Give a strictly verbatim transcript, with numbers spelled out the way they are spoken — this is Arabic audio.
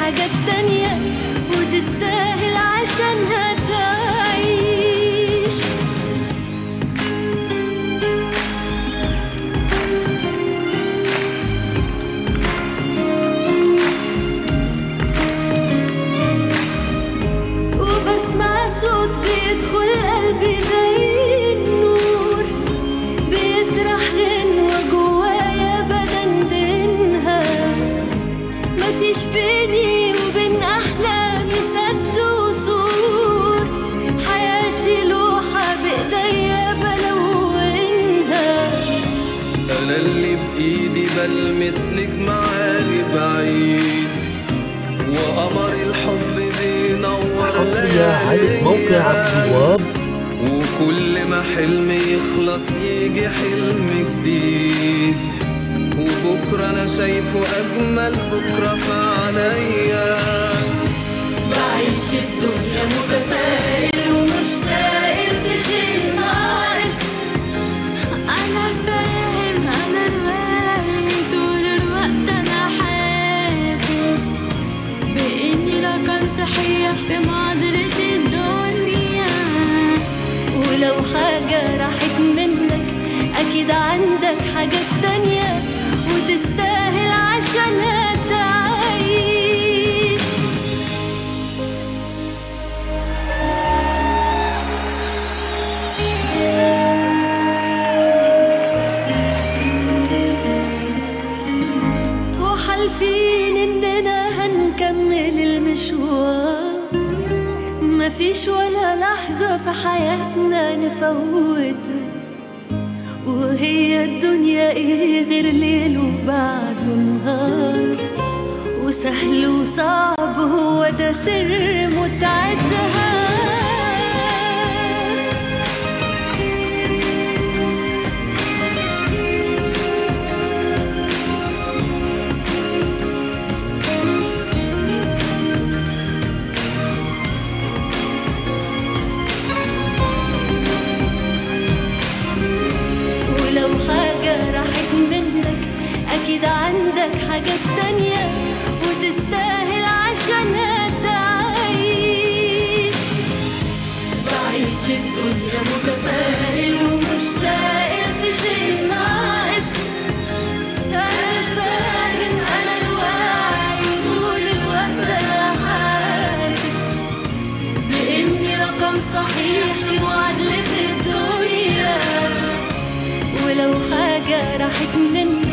حاجات تانية وتستاهل عشانها تعيش. وبسمع صوت بيدخل قلبي زي النور، بيطرح غنوة جوايا بدندنها. مفيش بيني وبين أحلامي سد وسور، حياتي لوحة بإيديا بلونها. أنا اللي بإيدي بلمس نجم عالي بعيد، وقمر الحب بينور حصرية على موقع البواب. وكل ما حلم يخلص يجي حلم جديد، وبكرة أنا شايفه أجمل بكرة في عينيا. بعيش الدنيا متفائل ومش سائل في شيء ناقص. أنا فاهم أنا الواعي طول الوقت، أنا حاسس بإني رقم صحيح في معادلة الدنيا. ولو حاجة راحت منك أكيد عندك حاجات تانية وتستاهل عشانها تعيش. وحالفين إننا هنكمل المشوار، مفيش ولا لحظة في حياتنا نفوتها. وهي الدنيا ايه غير ليل وبعده نهار، وسهل وصعب هو ده سر متعتها. ولو حاجة راحت منك أكيد عندك حاجات تانية وتستاهل عشانها تعيش. بعيش الدنيا متفائل ومش سائل في شيء ناقص. أنا الفاهم أنا الواعي طول الوقت، أنا حاسس بإني رقم صحيح في معادلة الدنيا. ولو حاجة راحت منك